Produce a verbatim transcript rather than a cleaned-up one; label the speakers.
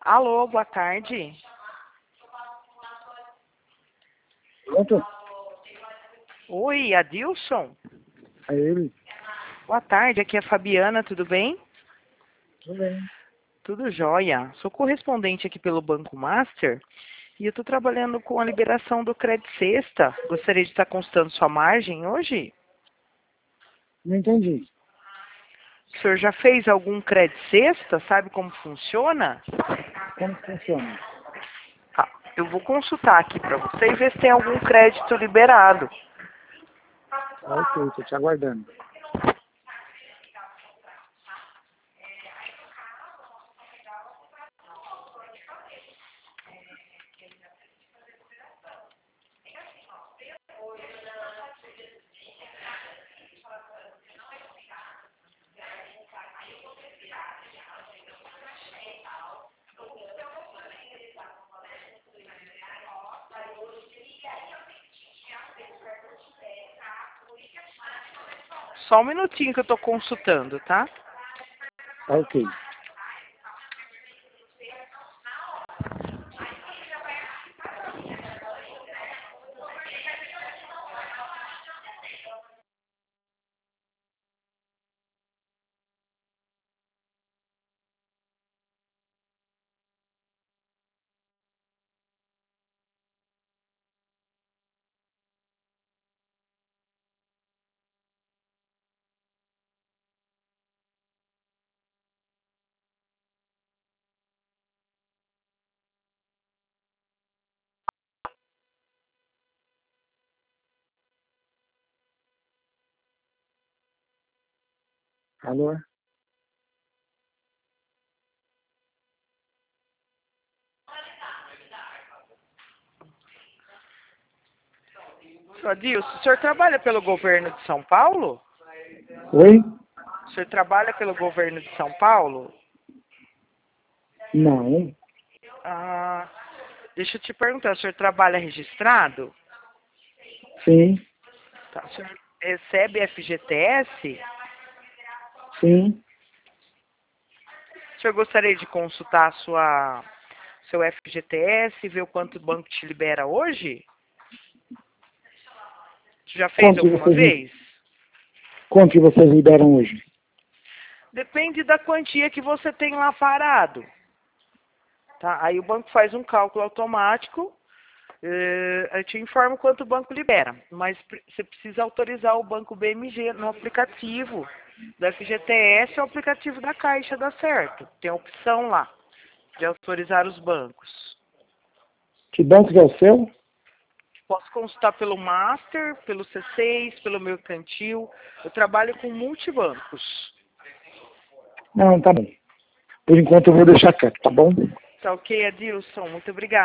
Speaker 1: Alô, boa tarde.
Speaker 2: Pronto?
Speaker 1: Oi, Adilson?
Speaker 2: É ele.
Speaker 1: Boa tarde, aqui é a Fabiana, tudo bem?
Speaker 2: Tudo bem.
Speaker 1: Tudo jóia. Sou correspondente aqui pelo Banco Master e eu estou trabalhando com a liberação do Crédito Sexta. Gostaria de estar consultando sua margem hoje?
Speaker 2: Não entendi.
Speaker 1: O senhor já fez algum Crédito Sexta? Sabe como funciona?
Speaker 2: Como que funciona?
Speaker 1: Tá, eu vou consultar aqui para você e ver se tem algum crédito liberado.
Speaker 2: Ah, ok, estou te aguardando.
Speaker 1: Só um minutinho que eu estou consultando, tá?
Speaker 2: Ah, ok. Alô?
Speaker 1: Seu Adilson, o senhor trabalha pelo governo de São Paulo?
Speaker 2: Oi?
Speaker 1: O senhor trabalha pelo governo de São Paulo?
Speaker 2: Não.
Speaker 1: Ah, deixa eu te perguntar, o senhor trabalha registrado?
Speaker 2: Sim.
Speaker 1: Tá, o senhor recebe F G T S?
Speaker 2: Sim.
Speaker 1: O senhor gostaria de consultar a sua, seu F G T S, ver o quanto o banco te libera hoje? Você já fez
Speaker 2: Quanto que
Speaker 1: alguma
Speaker 2: vocês,
Speaker 1: vez?
Speaker 2: quanto que vocês liberam hoje?
Speaker 1: Depende da quantia que você tem lá parado. Tá? Aí o banco faz um cálculo automático, eh, eu te informo quanto o banco libera. Mas pre- você precisa autorizar o banco B M G no aplicativo do F G T S ou aplicativo da Caixa, dá certo. Tem a opção lá de autorizar os bancos.
Speaker 2: Que banco que é o seu?
Speaker 1: Posso consultar pelo Master, pelo C seis, pelo Mercantil. Eu trabalho com multibancos.
Speaker 2: Não, tá bom. Por enquanto eu vou deixar quieto, tá bom?
Speaker 1: Tá ok, Adilson? Muito obrigada.